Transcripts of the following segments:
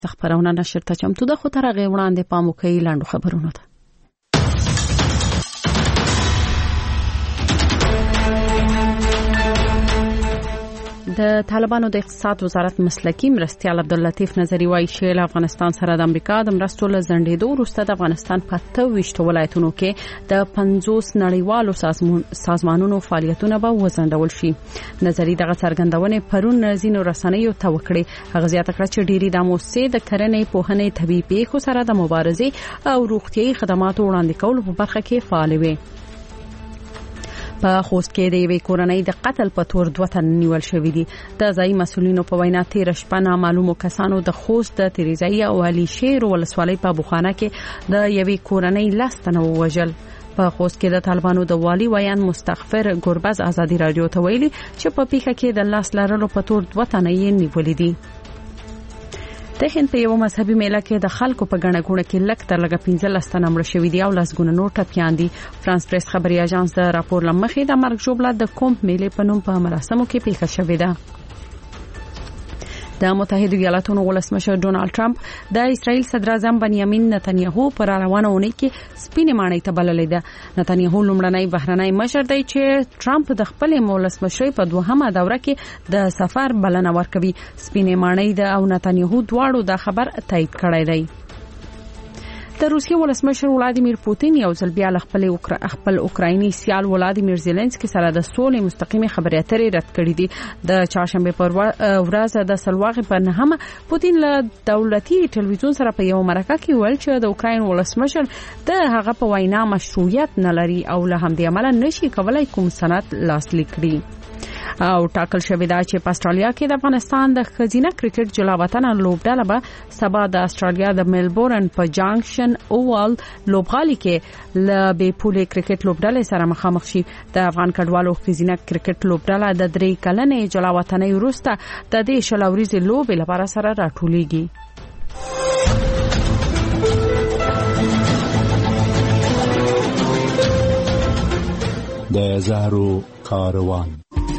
خبرونه نشر ته چمتو ده، خو تر هغه وړاندې پام وکړئ لاندو خبرونو ته. د طالبانو د اقتصاد وزارت مسلکی مرستیال عبداللطیف نظری وایي چې له افغانستان سره د امریکا د مرستو له ځنډېدو وروسته د افغانستان په 28 ولایتونو کې د 50 نړیوالو سازمانونو فعالیتونه به وځنډول شي. نظری دغه څرګندونه پرون ځینو رسنیو ته وکړه. هغه زیاته کړه چې ډېری د موسسې د کرنې پوهنې طبي پیښو سره د مبارزې او روغتيایي خدماتو وړاندې کولو په برخه کې فعال وي. په خوست کې د یوې کورنۍ د قتل په تور 2 تن نیول شوې دي. د ځایي مسولینو په وینا تیر شپه نامعلومو کسانو د خوست د تریزایي او علي شیر ولسوالۍ په بوخانه کې د یوې کورنۍ 10 تنه وژل. په خوست کې د طالبانو د والی ویان مستغفر ګربز ازادي رادیو ته ویلي چې په پیښه کې د لاس لرلو په تور 2 تنه یې نیولې دي. د هند په یو مذهبي میله کې د خلکو په ګڼه ګوڼه کې لږ تر لږه 15 تنه مړه شوي دي او لسګونه نور ټپیان دي. فرانس پریس خبري اژانس د راپور لمخې د مرګ ژوبله د کوم میله په نوم په مراسمو کې پیښه شوې ده. د متحده ایالاتونو ولسمشر ډونالد ټرمپ د اسرائیل صدر اعظم بنیامین نتنیاهو پر روانه اونۍ کې سپینې ماڼۍ ته بللې ده. نتنیاهو لومړنی بهرنی مشر دی چې ټرمپ د خپل ولسمشرۍ په 2مه دوره کې د سفر بلنه ورکوي. سپینې ماڼۍ د او نتنیاهو دواړو دا خبر تایید کړی دی. د روسیې ولسمشر ولادیمیر پوتین یو ځل بیا خپل اوکرایني سیال ولادیمیر زيلنسکي سره د سولې مستقیمه خبرې اترې رد کړې دي. د چهارشنبه پر ورځ د سلواغې په نهمه پوتین له دولتي ټلویزیون سره په یو مرکه کې ویل چې د اوکراین ولسمشر د هغه په وینا مشروعیت نه لري او له همدې عمله نشي کولای کوم سند لاسلیک کړي. او ټاکل شوی دا چې په استرالیا کې د افغانستان د خزینه کرکټ جلاوطن لوبډله به سبا د استرالیا د ملبورن په جانکشن اووال لوبغالي کې ل بي پولې کرکټ لوبډله سره مخامخ شي. د افغان کډوالو خزینه کرکټ لوبډله د 3 کلنې جلاوطنۍ وروسته د دې شلوريزي لوبې لپاره سره راټولېږي. د زهرو کاروان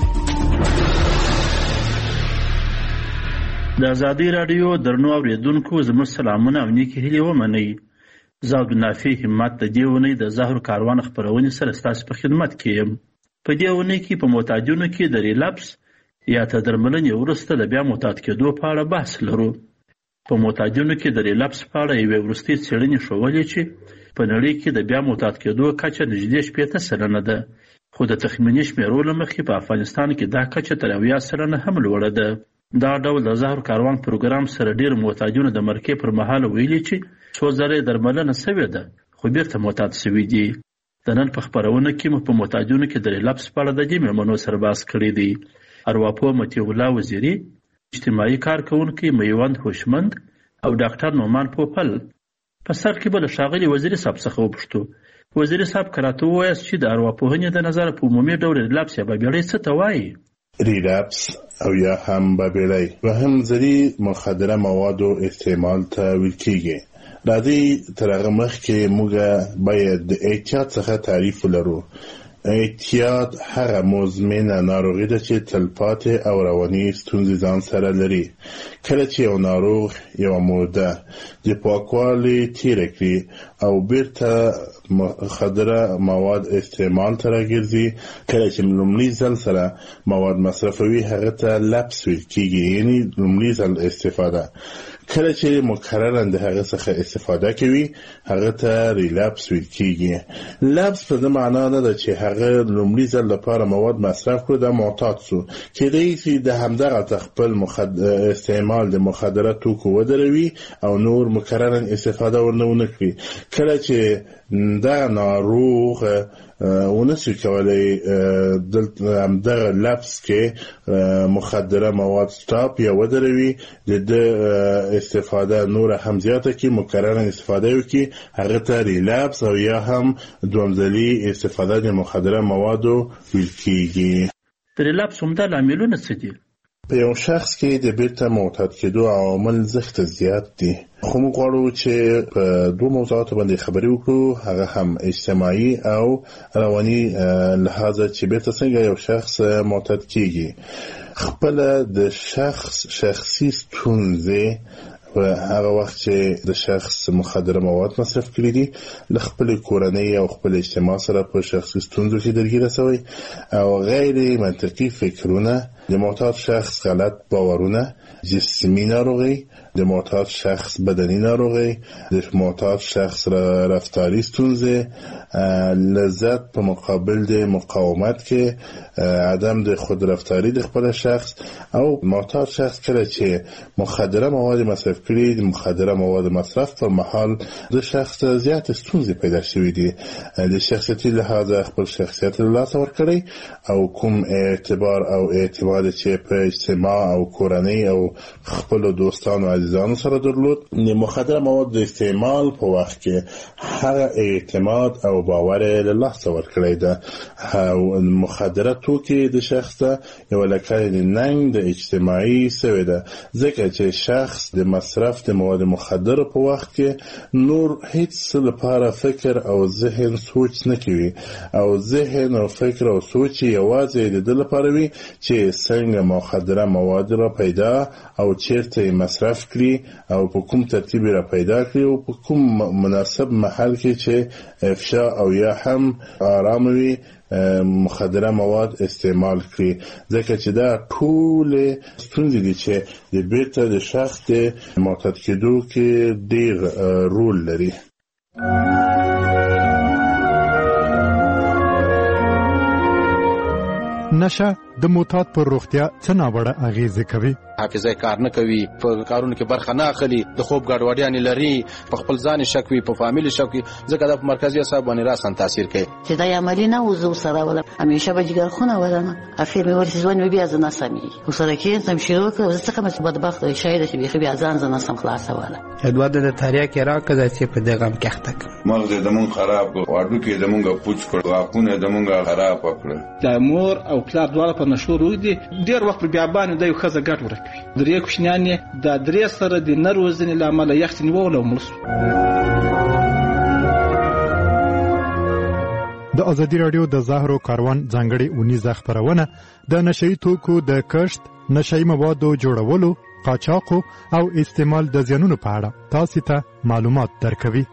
د ازادي رادیو درنو اوریدونکو زموږ سلامونه او نیکی هیلې ومنئ. زه عبدالنافع همت د دې اونۍ د زهرو کاروان خپرونې سره ستاسو په خدمت کې یم. په دې اونۍ کې په معتادینو کې د ریلپس یا تر درملنې وروسته د بیا معتاد کېدو په اړه بحث لرو. په معتادینو کې د ریلپس په اړه یوې وروستۍ څېړنې ښودلې چې په نړۍ کې د بیا معتاد کېدو کچه نږدې 80% ده، خو د تخمیني شمیرو له مخې په افغانستان کې دا کچه تر 80% هم لوړه ده. دا ډول د زهرو کاروان پروګرام سره ډیر معتادینو د مرکې پر مهال ویلي چې څو ځله درملنه شوې ده خو بیرته معتاد شوي دي. د نن په خبرونه کې مو په معتادینو کې د ریلپس په اړه د دې مېلمنو سره بحث کړی دی. ارواپوه مطیع الله وزیري، اجتماعي کارکونکي میوند هوشمند او ډاکټر نومان پوپل. په سر کې به له ښاغلي وزیري صاحب څخه وپوښتو، وزیري صاحب که راته ووایاست چې د ارواپوهنې د نظره په عمومي ډول ریلپس یا بابیړۍ څه ته وایي؟ ریلپس او یا هم بابیړۍ و هم ضرري مخدره موادو استعمال ته ویل کېږي. راځئ تر هغه مخکې موږ باید د احتیاط څخه تعریف ولرو. احتیاط هغه مزمنه ناروغي ده چې تلپاتې او رواني ستونزې ځان سره لري. کله چې یو ناروغ یو موده د پاکوالي تیره کړي او بیرته مخدره مواد استعمال ته راګرځي، کله چې لومړي ځل سره مواد مصرفوي هغه ته لپس ویل کېږي، یعنی لومړي ځل استفاده. کله چې مکررا د هغه څخه استفاده کوي هغه ته ریلپس ویل کېږي. لپس په دې معنا نه ده چې هغه لومړي ځل لپاره مواد مصرف کړو د معتاد سو، کېدای شي د همدغه خپل استعمال د مخدره توکو ودروي او نور مکررا استفاده ورنه کړي. کله چې دا ناروغ ونسي کولای دغه لپس کې مخدره مواد سټاپ یا ودروي د استفاده نور هم زیاته کې مکررا استفاده وکړي، هغه ته ریلپس او یا هم دوامداري استفاده د مخدره موادو ویل کېږي. د ریلپس عمده لاملونه څه دي؟ په یو شخص کې د بیرته معتاد کېدو عوامل زښت زیات دي، خو موږ غواړو چې په 2 موضوعاتو باندې خبرې وکړو، هغه هم اجتماعي او رواني لحاظه چې بیرته څنګه یو شخص معتاد کېږي. خپل د شخصي ستونزې په هغه وخت چې د شخص مخدره مواد مصرف کړي دي له خپل کورنۍ او خپل اجتماع سره په شخصي ستونزو کې درګیره شوی او غیر منطقي فکرونه، د معتاد شخص غلط باورونه، جسمی ناروغی، د معتاد شخص بدنی ناروغی، د معتاد شخص رفتاری ستونزه، لذت په مقابل د مقاومت کې عدم د خود رفتاری د خپل شخص، او معتاد شخص کله چې مخدره مواد مصرف کړي، د مخدره مواد مصرف پر مهال د شخص زیات ستونزې پیدا شوې دي، د شخصیتي لحاظ خپل شخصیت له لاسه ورکړي او کوم اعتبار او اعتماد چې په اجتماع او کورنۍ او خپل دوستانو او عزیزانو سره درلود، د مخدره مواد د استعمال په وخت کې هغه اعتماد او باور له لاسه ورکړي ده. او مخدره توکي د شخص یو لکه د ننګ د اجتماعي سوی ده، ځکه چې شخص د مصرف د مواد مخدره په وخت کې نور هیڅ لپاره فکر او ذهن سوچ نه کوي، او ذهن او فکر او سوچ یوازې د دې لپاره وي چې څنګه مخدره مواد را پیدا او چیرته مصرف کړي او په کوم ترتیب را پیدا کړي او په کوم مناسب محل کې چې افشا او یا هم آرام وي مخدره مواد استعمال کړي، ځکه چې دا ټول ستونزې دي چې د بیرته د شخص د معتاد کېدو کې ډېر رول لري. نشه د معتاد پر روغتیا څه ناوړه اغیزه کوي؟ حافظه کار نه کوي، په کارونو کې برخه نه اخلي، د خوب ګډوډیاں لري، په خپل ځان شک وي، په فامیل شک وي، ځکه د مرکزي اعصاب باندې راسن تاثیر کوي. چې دا عملی نه وزو سره ولا همیشه به جګر خونه ودانه اخر مې ورته ځوان بیا ځنه سمي وسره کې تم شروع کړ، ځکه مې بدبخت شاید چې بیا بیا ځان ځنه سم خلاصه ولا ادواد د تاریخ کې راکړه چې په دغه هم کېخته مغز د مون خراب واړو کې د مونږه پوچ کړ، واکونه د مونږه خراب کړ. د مور او پلار دواړه په نشو روي دي، ډیر وخت بیا باندې د یو خزه ګټ ورکوي. درې کوشنیان د درې سره د نروزنې لامل یخت نیول او مرسو. د ازادي رادیو د زهرو کاروان ځانګړي اونیزه خبرونه د نشئی توکو د کشت، نشئی موادو جوړولو، قاچاق او استعمال د زیانونو په اړه تاسو ته معلومات درکوي.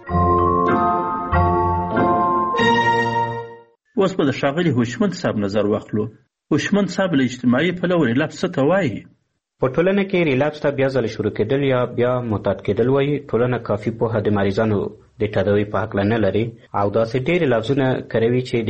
اوس په ښاغلي هوشمند صاحب نظر واخلو. هوشمند صاحب له اجتماعي پلوه ریلاپس څه ته وایي؟ په ټولنه کې ریلاپس ته بیا ځل شروع کېدل یا بیا معتاد کېدل وایي. ټولنه کافي پوهه د مریضانو د تداوی په حق نه لري او داسې ډېرې لفظونه کاروي چې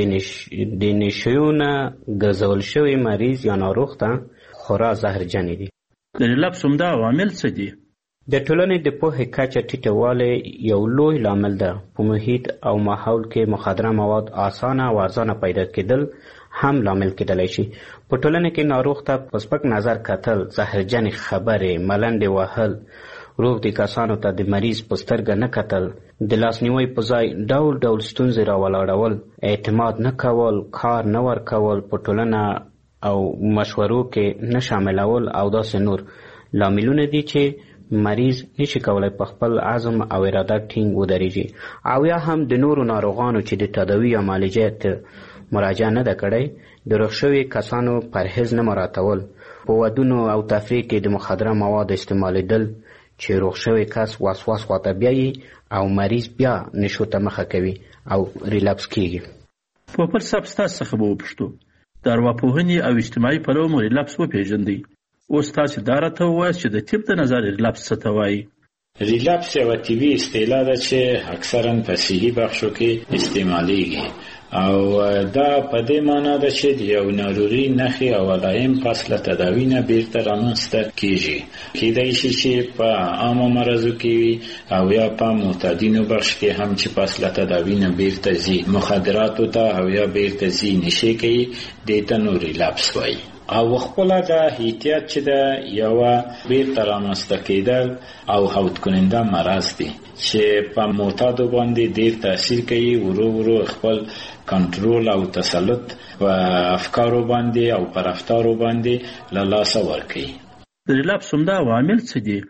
د نشیو نه ګرځول شوی مریض یا ناروغ ته خورا زهرجنې دي. د ریلاپس عمده عوامل څه دي؟ د ټولنې د پوهې کچه ټیټوالی یو لوی لامل ده. په محیط او ماحول کې مخدره مواد اسانه او ارزانه پیدا کېدل هم لامل کېدلی شي. په ټولنه کې ناروغ ته په سپک نظر کتل، زهرجنې خبرې، ملنډې وهل، روغ دي کسانو ته د مریض په سترګه نه کتل، د لاسنیوي په ځای ډول ډول ستونزې راولاړول، اعتماد نه کول، کار نه ورکول، په ټولنه او مشورو کې نه شاملول او داسې نور لاملونه دي چې مریض نشي کولای په خپل عزم او اراده ټینګ ودرېږي. او یا هم د نورو ناروغانو چې د تداوي یا معالجې ته مراجعه نه ده کړې، د روغ شوي کسانو پرهیز نه مراعاتول، په ودونو او تفریح کې د مخدره مواد استعمالیدل چې روغ شوی کس وسواس خواته بیایي او مریض بیا نشو ته مخه کوي او ریلاپس کیږي. په بل صاحب ستاسو څخه به وپوښتو، د ارواپوهنې او اجتماعي پلوه مو ریلاپس وپېژندئ. اوس تاسو دا راته ووایاست چې د طب د نظر ریلاپس څه ته وایي؟ ریلاپس یوه طبي اصطلاح ده چې اکثرا په صحي بخشو کې استعمالیږي او دا په دې معنا ده چې د یو ناروغي نښې او علائم پس له تداوي نه بیرته رامنځته کیږي. کیدای شي چې په عامو مرضو کې وي او یا په معتادینو بخش کې هم چې پس له تداوي نه بیرته ځي مخدراتو ته او یا بیرته ځي نشې کوي، دې ته نو ریلاپس وایي. او خپله د احتیاط چې ده یوه بیرته رامنځته کېدل او هوت کننده مرض دی چې په معتادو باندې ډېر تاثیر کوي، ورو ورو خپل کنټرول او تسلط په افکارو باندې او پر رفتارو باندې له لاسه ورکوي. د ریلاپس عمده عوامل څه دي؟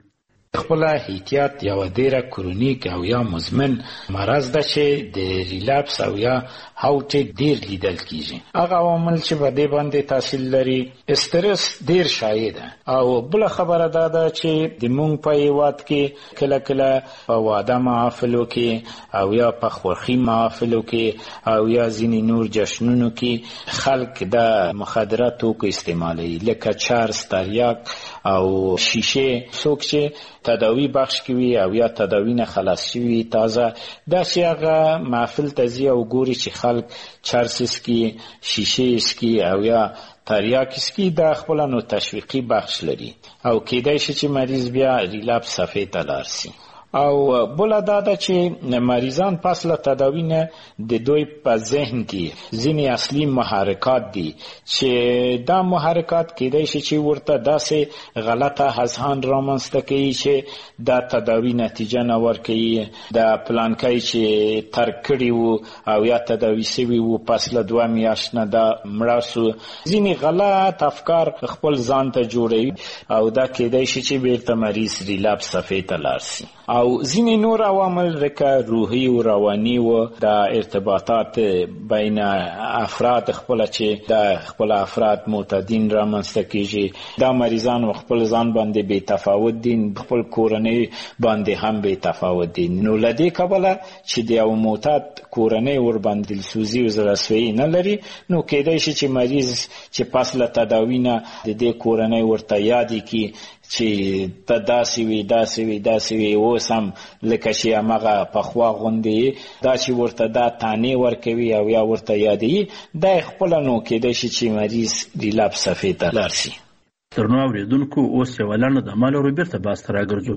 خپل احتیاط یو ډیره کرونیک او یا مزمن مرض ده چې د ریلاپس او یا هاوټ ډیر لیدل کیږي. هغه عوامل چې په دې باندې تاثیر لري، استرس ډیر شایع ده. او بل خبره ده چې د مونږ په هیواد کې کله کله په واده محافلو کې او یا په خوښي محافلو کې او یا ځینې نور جشنونو کې خلک د مخدره توکو استعمالوي، لکه چرس، تریاک او شیشه. څوک چې تداوی بخش کوي او یا تداوی نه خلاص شوي تازه داسې هغه محفل ته ځي او ګوري چې خلک چرس اسکي، شیشه اسکي او یا تریاک اسکي، دا خپله نو تشویقي بخش لري او کیدای شي چې مریض بیا ریلاپس صفحې ته لاړ شي. او بله دا ده چې مریضان پس له تداوی نه د دوی په ذهن کې ځینې اصلي محرکات دي چې دا محرکات کیدای شي چې ورته داسې غلطه اذهان رامنځته کوي چې دا تداوی نتیجه نه ورکوي، د پلانکۍ چې ترک کړي وو او یا تداوی سوي وو پس له 2 میاشت نه دا مړه سو. ځینې غلط افکار خپل ځان ته جوړوي او دا کیدای شي چې بیرته مریض ریلاپس صفحې ته لاړ شي. او ځینې نور عوامل لکه روحي او رواني و د ارتباطات بین افراد خپل چې د خپل افراد معتادین رامنځته کیږي، دا مریضان خپل ځان باندې بې تفاوت دي، خپل کورنۍ باندې هم بې تفاوت دي. نو له دې کبله چې د یو معتاد کورنۍ ور باندې دلسوزي او زړهسوي نه لري، نو کیدای شي چې مریض چې پس له تداوی نه د دې کورنۍ ورته یادې کی چې ته داسې وي اوس هم لکه چې همغه پخوا غوندې دا چې ورته دا تانې ورکوي او یا ورته یادوي، دا خپله نو کیدای شي چې مریض ریلاپس صفحې ته لاړ شي. درنو اورېدونکو، اوس یوه لنډه د عمل ورو بیرته باز ته راګرځو.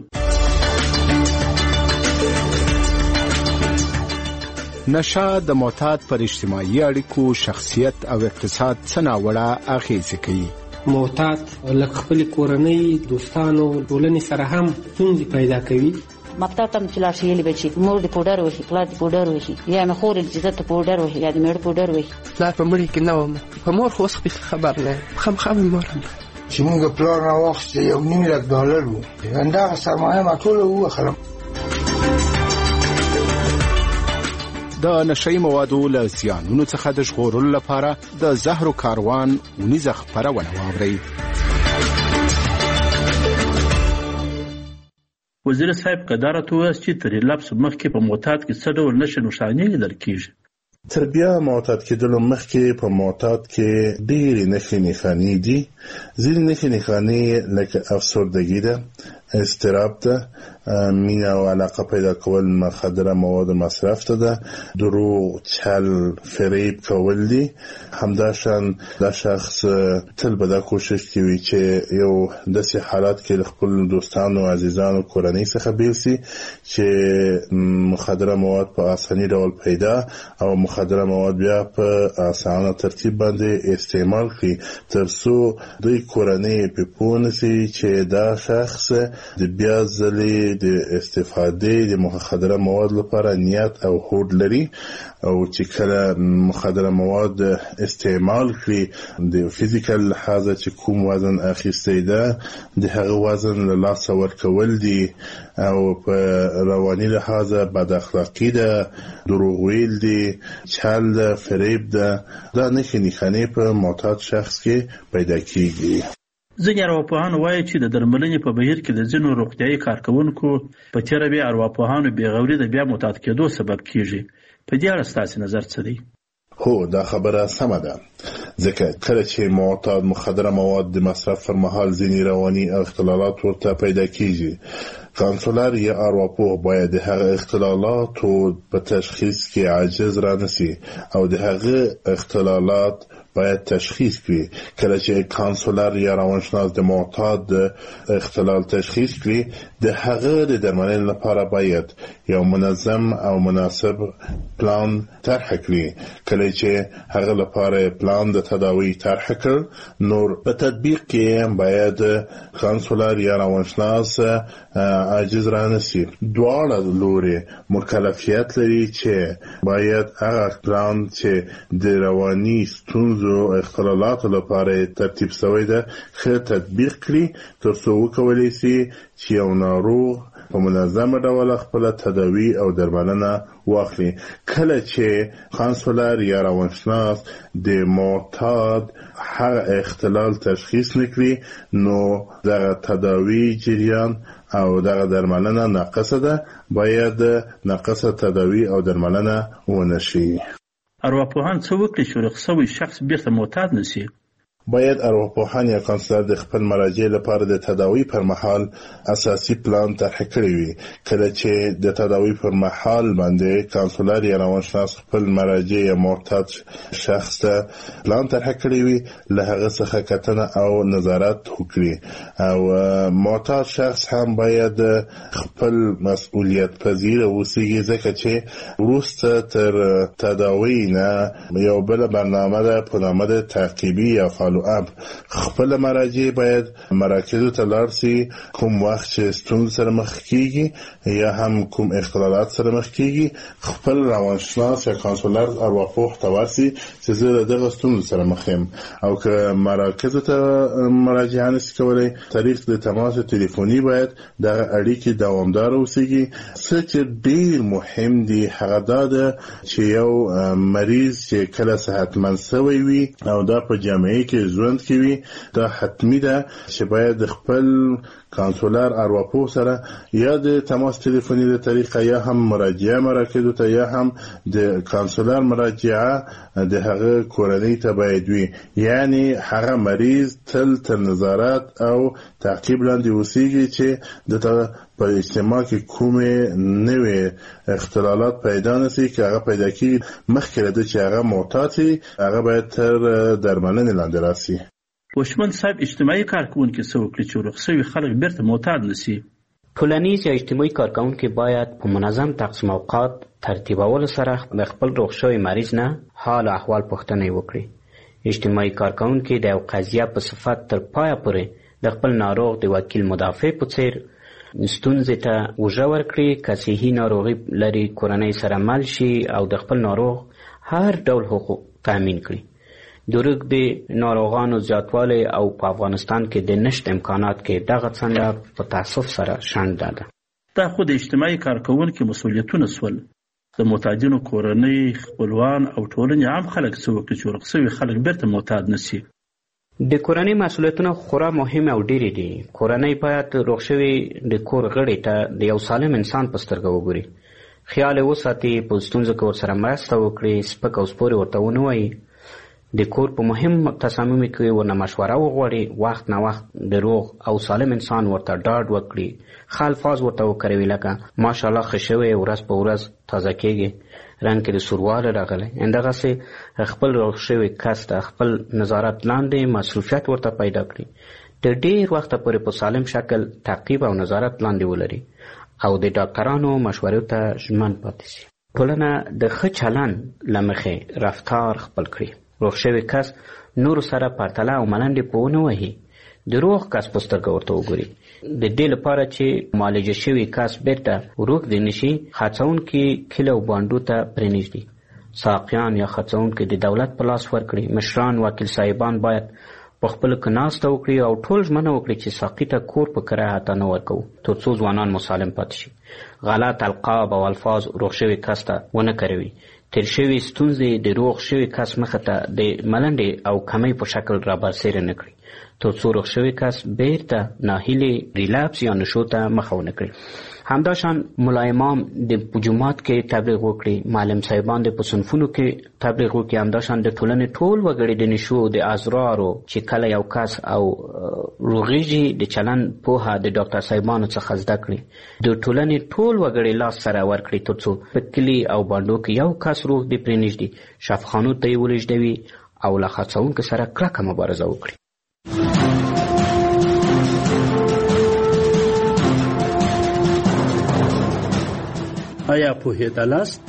نشه د معتاد پر اجتماعي اړیکو، شخصیت او اقتصاد څه ناوړه اغېزې کوي. معتاد لکه خپل کورنۍ، دوستانو، ټولنې سره هم ستونزې پیدا کوي. مکتب ته چې لاړ شي یلی بچي مور د پوډر وهي، پلار د پوډر وهي، یا مې خور د عزت پوډر وهي، یا د میړه پوډر وهي. پلار په مړي کې نه وم، په مور خو اوس خبر نه خامخا مې مور چې موږ پلار راواخیسته $1,000,000 و، همدغه سرمایه ما ټوله ووخلم. د نشئی موادو له زیانونو څخه د ژغورلو لپاره د زهرو کاروان ونیزه خپرونه واورئ. وزیر صاحب قدرت وویل چې تر ریلاپس مخکې په معتاد کې څه ډول نښې نښانې لیدل کیږي. تر بیا معتاد کېدلو مخکې په معتاد کې ډېرې نښې نښانې دي. ځینې نښې نښانې لکه افسردګي ده، اضطراب ده، مینه او علاقه پیدا کول مخدره مواد مصرف ته ده، دروغ، چل، فریب کول دي. همداشان دا شخص تل به دا کوشش کوي چې یو داسې حالات کې خپل دوستانو، عزیزانو، کورنۍ څخه بیل شي چې مخدره مواد په اساني ډول پیدا او مخدره مواد بیا په اسانه ترتیب باندې استعمال کړي، ترڅو دوی کورنۍ په پوه نشي چې دا شخص د بیا ځلې د استفادې د مخدره مواد لپاره نیت او هوډ لري، او چې کله مخدره مواد استعمال کړي د فیزیکل لحاظه چې کوم وزن اخیستی ده د هغه وزن له لاسه ورکول دي، او په رواني لحاظه بد اخلاقی ده، دروغ ویل دي، چل ده، فریب ده. دا نښې نښانې په معتاد شخص کې پیدا کیږي. ځینې ارواپوهان وایي چې د درملنې په بهیر کې د ځینو روغتیایي کارکوونکو په تېره بیا ارواپوهانو بېغوري د بیا معتاد کېدو سبب کیږي. په دې اړه ستاسې نظر څه دی؟ هو، دا خبره سمه ده، ځکه کله چې معتاد مخدره مواد د مصرف پر مهال ځینې رواني اختلالات ورته پیدا کیږي، کانسولر یا ارواپوه باید د هغه اختلالاتو په تشخیص کې عاجز رانسي او د هغه اختلالات باید تشخیص کړي. کله چې کانسولر یا روانشناس د معتاد اختلال تشخیص کړي، د هغه د درملنې لپاره باید یو منظم او مناسب پلان طرح کړي. کله چې هغه لپاره پلان د تداوی طرح کړ، نور په تطبیق کې باید کانسولر یا روانشناس عاجز رانسي. دواړه لوري مکلفیت لري چې باید هغه پلان چې د رواني ستونزو اختلالاتو لپاره ترتیب شوی ده ښه تطبیق کړي، ترڅو وکولی شي چې یو ناروغ په منظمه ډول خپل تداوی او درملنه واخلي. کله چې کانسولر یا روانشناس د معتاد هغه اختلال تشخیص نکړي، نو دغه تداوی جریان او دغه درملنه ناقصه ده، باید ناقصه تداوی او درملنه ونشي. ارواپوهان څه وکړي چې روغ شوی شخص بیرته معتاد نشي؟ باید ارواپوهان یا کانسولر د خپل مراجع لپاره د تداوی پر مهال اساسي پلان طرح کړی وي. کله چې د تداوی پر مهال باندې کانسولر یا روانشناس خپل مراجع یا معتاد شخص ته پلان طرح کړی وي، له هغه څخه کتنه او نظارت وکړي. او معتاد شخص هم باید خپل مسؤلیت پذیر اوسیږي، ځکه چې وروسته تر تداوی نه یو بل برنامه ده په نامه د تعقیبي یا خپل مراجع باید مراکزو ته لاړ شي کوم وخت چې ستونزې سره مخ کیږي یا هم کوم اختلالات سره مخ کیږي. خپل روانشناس یا کانسولر ارواپوه ته ورسي چې زه دغه ستونزې سره مخ یم، او که مراکزو ته مراجعه نشي کولی، طریق د تماس تلیفوني باید دغه اړیکې دوامدار اوسیږي. څه چې ډیر مهم دی هغه دا ده چې یو مریض چې کله صحتمند شوی وي او دا په جامعه کې ژوند کوي، دا حتمی ده چې باید خپل کانسولر ارواپوه سره یا د تماس تلیفوني د طریقه یا هم مراجعه مراکزو ته یا هم د کانسولر مراجعه د هغه کورنۍ ته باید وي. یعنی هغه مریض تل تر نظارت او تعقیب لاندې اوسیږي چې د په اجتماع کې کومې نوې اختلالات پیدا نشي. که هغه پیدا کیږي مخکې له چې هغه معتاد شي، هغه باید تر درملنې لاندې راسي. وشمن صاحب اجتماعي کارکونکي څه وکړي چې روغ شوي خلک بیرته معتاد نشي؟ ټولنیز یا اجتماعي کارکونکي باید په منظم تقسیم اوقات ترتیبولو سره د خپل روغ شوي مریض نه حال احوال پوښتنه وکړي. اجتماعي کارکونکي د یو قضیه په صفت تر پایه پورې د خپل ناروغ د وکیل مدافع په څیر ستونزې ته اوږه ورکړي. که صحي ناروغي لري کورنۍ سره مل شي او د خپل ناروغ هر ډول حقوق تامین کړي. د روږدي ناروغانو زیاتوالی او په افغانستان کې د نشت امکانات کې دغه څنډه په تاسف سره شنډه ده. دا خو د اجتماعي کارکونکو مسؤلیتونه سول. د معتادینو کورنۍ، خپلوان او ټولنې عام خلک څه وکړي چې روغ شوي خلک بیرته معتاد نشي؟ د کورنۍ مسؤلیتونه خورا مهم او ډېرې دي. کورنۍ باید روغ شوي د کور غړي ته د یو سالم انسان په سترګه وګوري، خیال یې وساتي، په ستونزو کې ورسره مرسته وکړي، سپک او سپورې ورته ونه وایي، د کور په مهم تصامیمو کې ورنه مشوره وغواړي، وخت نه وخت د روغ او سالم انسان ورته ډاډ وکړي، ښه الفاظ ورته وکاروي لکه ماشاءالله ښه شوی، ورځ په ورځ تازه کېږي، رنګ کې د سوروالی راغلی. همدغسې خپل روغ شوي کس ته خپل نظارت لاندې مصروفیت ورته پیدا کړي، د ډېر وخته پورې په سالم شکل تعقیب او نظارت لاندې ولري او د ډاکټرانو مشورو ته ژمن پاتې شي. ټولنه د ښه چلند له مخې رفتار خپل کړي. روغ شوی کس نور سره پرتله او ملنډې په ونه وهي، د روغ کس په سترګه ورته وګوري. د دې لپاره چې معالجه شوی کس بیرته روږدی نشي، هڅونکي کلي او بانډو ته پرېنږدي، ساقیان یا هڅونکي د دولت په لاس ورکړي. مشران، وکیل صاحبان باید په خپلو کې ناسته وکړي او ټول ژمنه وکړي چې ساقي ته کور په کرایه حتی نه ورکوو، تر څو ځوانان مسالم پاتې شي. غلط القاب او الفاظ روغ شوي کس ته ونه کاروي. تیر شوي ستونزې د روغ شوي کس مخه ته د ملنډې او کمۍ په شکل رابرسېره نه کړي، تر څو روغ شوي کس بیرته ناهیلې ریلاپس یا نشو ته مخه ونه کړي. همداشان ملا امام د جومات کې تبلیغ وکړي، معلم صاحبان د په صنفونو کې تبلیغ وکړي. همداشان د ټولنې ټول وګړي د نشو د ازرارو چې کله یو کس او روغېږي د چلند پوهه د ډاکټر صاحبانو څخه زده کړي. د ټولنې ټول وګړي لاس سره ورکړي تر څو په کلي او بانډو کې یو کس روغ دی پرېنږدي، شفاخانو ته یې ولېږدوي او له هڅونکو سره کلکه مبارزه وکړي. آیا پوهېدلاست؟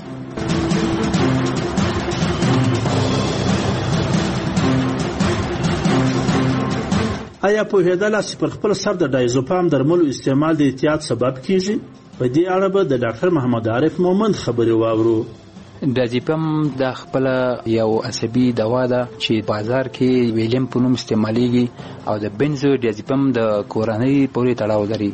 آیا پوهېدلاست چې پر خپل سر د ډایزوپام درملو استعمال د احتیاط سبب کیږي؟ په دې اړه به د ډاکټر محمد عارف مومند خبرې واورو. ډایزوپام د خپل یو عصبي دوا ده چې بازار کې ویلیم په نوم استعمالیږي او د بنزو ډایزوپام د کورنۍ پورې تړاو لري.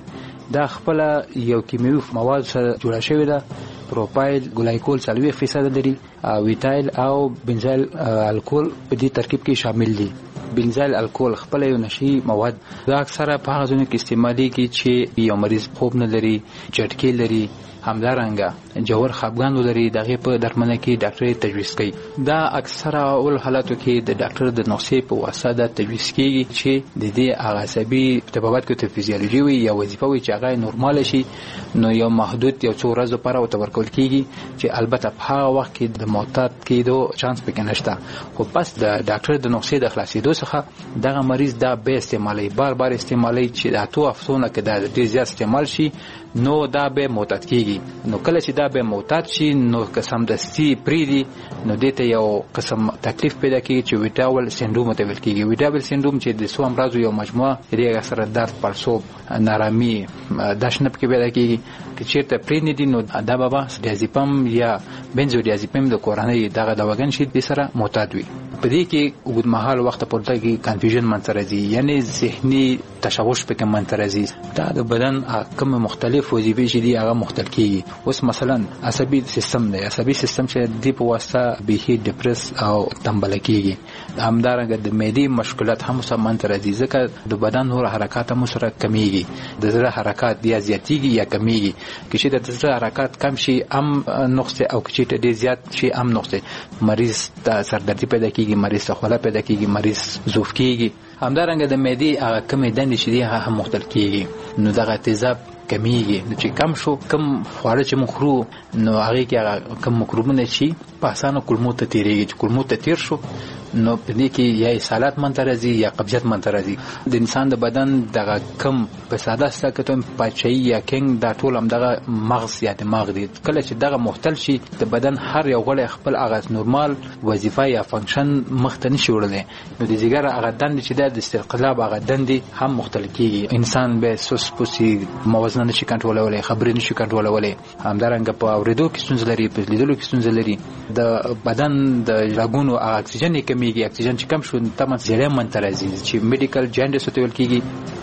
دا خپل یو کیمیاوي مواد سره جوړه شوی ده. پروپایل ګلایکول 40% لري، ویتایل او بنزایل الکول په دې ترکیب کې شامل دي. بنزایل الکول خپل یو نشي مواد دا اکثره په هغه ځینو کې استعمالي چې یو مریض خوب نه لري، چټکی لري، همدارنګه جوړ خپګان ولري، دغه په درملنه کې ډاکټر تجویز کوي. دا اکثره اول حالاتو کې د ډاکټر د نسخې په واسطه د تجویز کیږي چې د دې عصبي طبابت کې ته فزیولوژي وي یا وظیفه وي چې هغه نورمال شي، نو یو محدود یو څو ورځې لپاره ورکول کیږي چې البته په هغه وخت کې د معتاد کېدو چانس پکې نشته. خو پس د ډاکټر د نسخې د خلاصېدو څخه دغه مریض دا به استعمالي بار استعمالي چې د اتو افسونه کې د ډیر زیات استعمال شي، نو دا به معتاد کیږي. نو کله چې دا به معتاد شي نو قسم دستی پریدي، نو دته یو قسم تکلیف پیدا کیږي چې ویټاول سندروم ته ویل کیږي. ویټاول سندروم چې د سو امراض یو مجموعه دی، سره درد، پړسوب، نارامي، داشنب کې پیدا کیږي. چې چیرته پرینې دي نو دا بابا ډیازیپام یا بنزودیازیپام د کورنۍ دغه دواګان شي د سره معتاد وي. په دې کې وګد مهال وخت پورته کې کنفیوژن منځرازي، یعنی ذهني تشوش پکې منځرازي. دا د بدن کوم مختلف وظیفې چې دي هغه مختلف کیږي. اوس مثلا عصبي سیستم دی، عصبي سیستم چې د په واسطه به ډیپرس او تنبل کیږي. همدارنګه د معدې مشکلات هم سره منځرازي، ځکه د بدن نور حرکات هم سره کمیږي. د زړه حرکات یا زیاتیږي یا کمیږي. چې د زړه حرکات کم شي هم نقص او چې ډېر زیات شي هم نقص. مریض ته سردردي پیدا کیږي، مریض ته خوله پیدا کیږي، مریض ضعف کیږي. همدارنګه د معدې هغه کمې دندې چې دي هغه هم مختل کیږي. نو دغه تیزاب کمیږي. نو چې کم شو، کم خواړه چې موږ خورو نو هغه کې هغه کم مکروبونه شي په اسانه کولمو ته تیریږي. چې کولمو ته تیر شو نو په دې کې یا اسهالات منځرازي یا قبضیت منځرازي. د انسان د بدن دغه کم په ساده ستکتم پاچي یا کینګ دا ټول هم دغه مغز یا دماغ دي. کله چې دغه مختل شي د بدن هر یو غړی خپل هغه نورمال وظیفه یا فنکشن مخته نشي وړلی، نو د ځګر هغه دند چې د استقلاب هغه دندې هم مختلف کیږي. انسان به سوس پوسي، موازنه نشي کنټرولولای، خبرې نشي کنټرولولای. همدارنګه په اورېدو کې ستونزې لري، په لیدلو کې ستونزې لري. د بدن د رګونو اکسیجن کمیږي. اکسیجن چې کم شو تمام زیړې منځرازي چې میډیکل جاینډس ته ویل کیږي.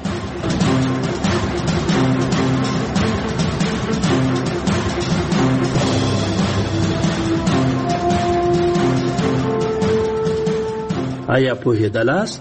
آیا پوهېدلاست؟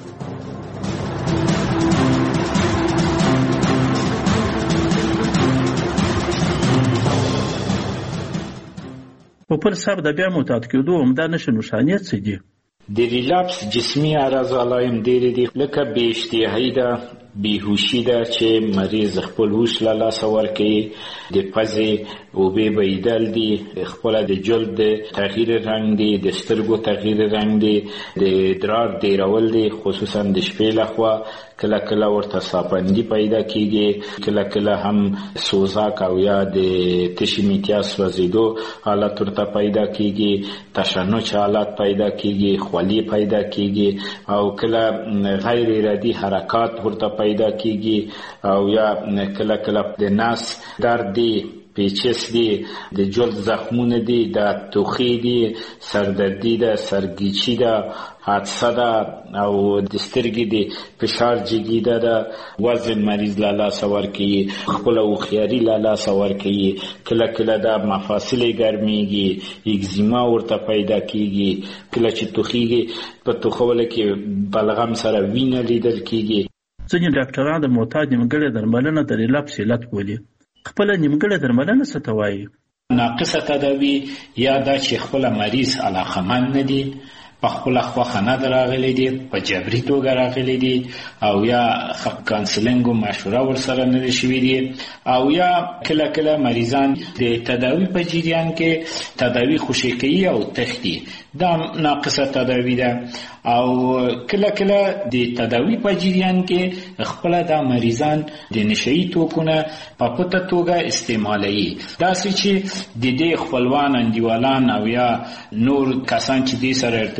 په پر سر د بیا معتاد کېدو عمده نښانې څه دي؟ د ریلاپس جسمي اعراض علائم ډېرې دي، لکه بې اشتهایي ده، بیهوشي ده چې مریض خپل هوش له لاسه ورکوي، د پزې اوبې بهیدل دي، خپله د جلد تغییر رنګ دي، د سترګو تغییر رنګ دي، د ادرار ډیرول دي، خصوصا د شپې لخوا. کله کله ورته ساپندي پیدا کیږي، کله کله هم سوزاک او یا د تشې میتیا سوځېدو حالت ورته پیدا کیږي، تشنج حالت پیدا کیږي، خولي پیدا کیږي، او کله غیر ارادي حرکات ورته پیدا کیږي، او یا کله کله د نس درد دی، پیچس دی، د جلد زخمونه دی، د توخی دی، سردردی ده، سرگیچی ده، حادثه ده، او د سترګې د فشار جګیده ده، وزن مریض له لاسه ورکوي، خپله هوښیاري له لاسه ورکوي، کله کله د مفاصلې ګرمیږي، اگزیما ورته پیدا کیږي، کله چې توخیږي په توخولو کې بلغم سره وینه لیدل کیږي. ځینې ډاکټران د معتاد نیمګړې درملنه د ریلاپس علت بولي. خپله نیمګړې درملنه څه ته وایي؟ ناقصه تداوی یا دا چې خپله مریض علاقمند نه دي، په خپله خوښه نه ده راغلی دي، په جبري توګه راغلی دي، او یا کانسلینګ و مشوره ورسره نه دي شوي دي، او یا کله کله مریضان د تداوی په جریان کې تداوی خوشی کوي او تښتي. دا ناقصه تداوی ده. او کله کله د تداوی په جریان کې خپله دا مریضان د نشهیي توکونه په پټه توګه استعمالوي، داسې چې د دې خپلوان انډیوالان او یا نور کسان چې دې سره ارتباط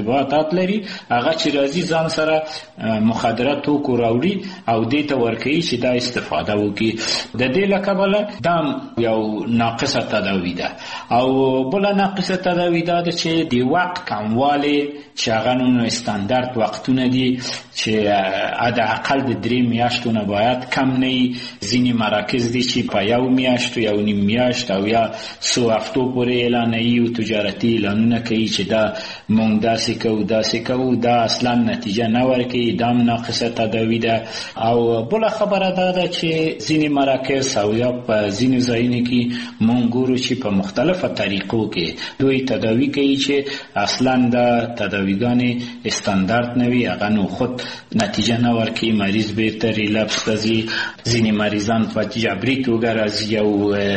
ارتباطات لري هغه چې راځي ځان سره مخدره توکو راوړي او دې ته ورکوي چې دا استفاده وکړي. د دې له کبله دا یو ناقصه تداوی ده. او بله ناقصه تداوی ده چې د وخت کموالی چې هغه نو استاندارد وختونه دي چې حداقل د 3 میاشتو نه باید کم نه وي. ځینې مراکز دي چې په 1 میاشت او 1.5 میاشت او یا 100 هفتو پورې اعلانوي او تجارتي اعلانونه کوي چې دا مونږ داسې کوو دا اصلا نتیجه نه ورکوي. دا ناقصه تداوی ده. او بله خبره ده چې ځینې مراکز او یا په ځینې ځایونو کې مونږ ګورو چې په مختلفه طریقو کې دوی تداوی کوي چې اصلا دا تداویګانې استاندارد نه وي. هغه نو خود نتیجه نه ورکوي. مریض بیرته ریلپس ته ځي. ځینې مریضان په جبري توګه راځي یو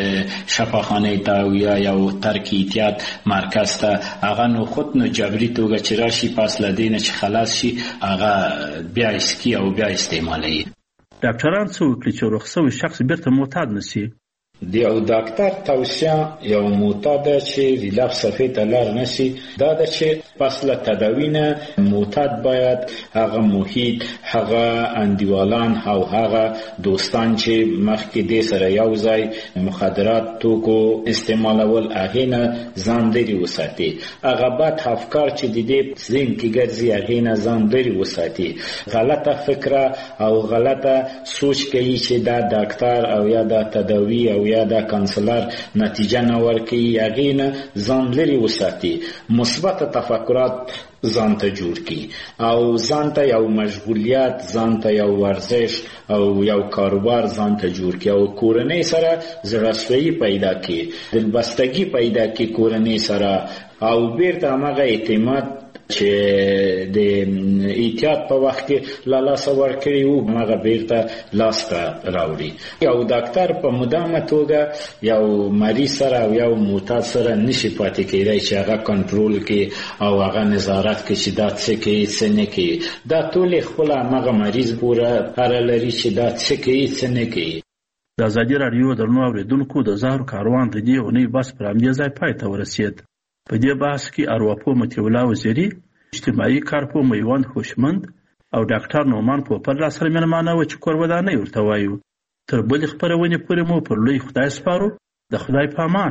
شفاخانې ته او یا یو ترک احتیاط مرکز ته. هغه نو خود نو جبري توګه چې راشي پس له دې نه چې خلاص شي هغه بیا اسکي او بیا استعمالوي. ډاکټران څه وکړي چې روغ شوی شخص بیرته معتاد نشي؟ د یو ډاکټر توصیه یو معتاد چې ریلپس صفحې ته لاړ نشي دا ده چې پس له تداوی نه معتاد باید هغه محیط، هغه انډیوالان او هغه دوستان چې مخکې دې سره یو ځای مخدرات توکو استعمالول هغې نه ځان لرې وساتي. هغه بد افکار چې د دې ذهن کې ګرځي هغې نه ځان لرې وساتي. غلطه فکره او غلطه سوچ کوي چې دا ډاکټر او یا دا تداوی او یا دا کانسلر نتیجه نه ورکوي هغې نه ځان لرې وساتي. مثبت تفکرات ځان ته جوړ کړي او ځان ته یو مشغولیت، ځان ته یو ورزش او یو کاروبار ځان ته جوړ کړي او کورنۍ سره زړه‌سویي پیدا کړي، دلبستګي پیدا کړي کورنۍ سره او بیرته همغه اعتماد چې د احتیاط په وخت کې له لاسه ورکړي وو هغه بیرته لاسته راوړي. یو ډاکټر په مدامه توګه یو مریض سره او یو معتاد سره نشي پاتې کېدای چې هغه کنټرول کړي او هغه نظارت کړي چې دا څه کوي څه نه کوي. دا ټول خپله همغه مریض پوره اړه لري چې دا څه کوي څه نه کوي. د ازادي راډیو درنو اورېدونکو د زهرو کاروان د دې اونۍ بحث پر همدې ځای پای ته ورسېد. په دې بحث کې ارواپوه مطیع الله وزیري، اجتماعي کارپوه میوند هوشمند او ډاکټر نومان پوپل سره مېلمانه وو چې کور ودانۍ ورته وایو. تر بلې خپرونې پورې مو پر لوی خدای سپارو. د خدای په امان.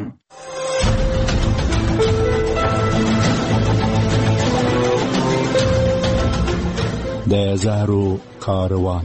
د زهرو کاروان.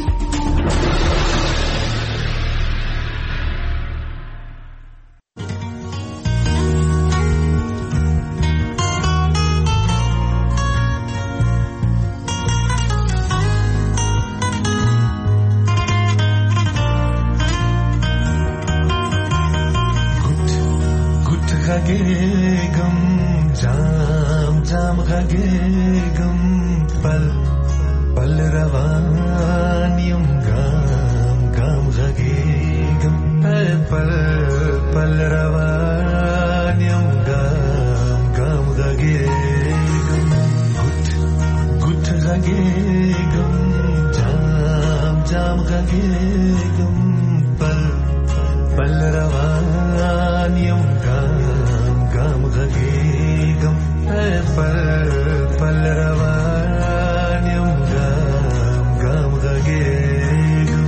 غږېږم جام جام غږېږم پل پل روان یم ګام ګام غږېږم پل پل روان یم ګام ګام غږېږم ګوت ګوت غږېږم جام جام غږېږم پل پل روان یم ګام غږېږم پل پل روان یم ګام ګام غږېږم.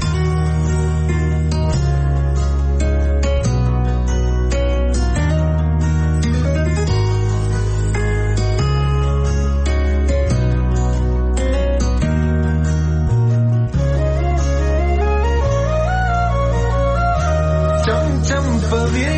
چم چم پوي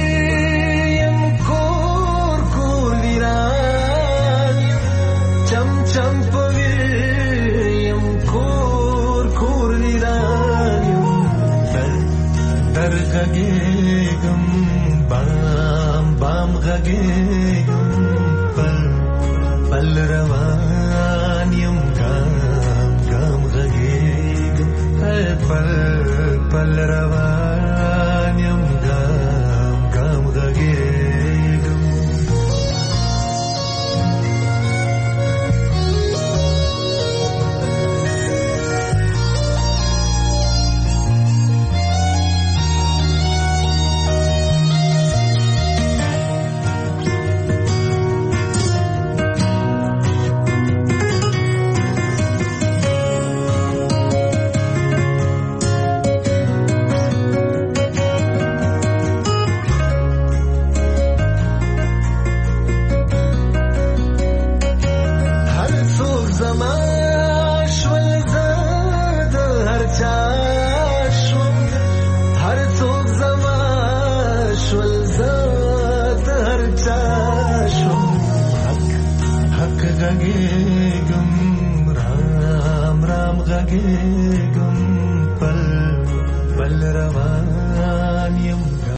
غږېږم بام بام غږېږم پل پل روان یم ګام ګام غږېږم پل پل روان یم ګام ګام غږېږم. غږېږم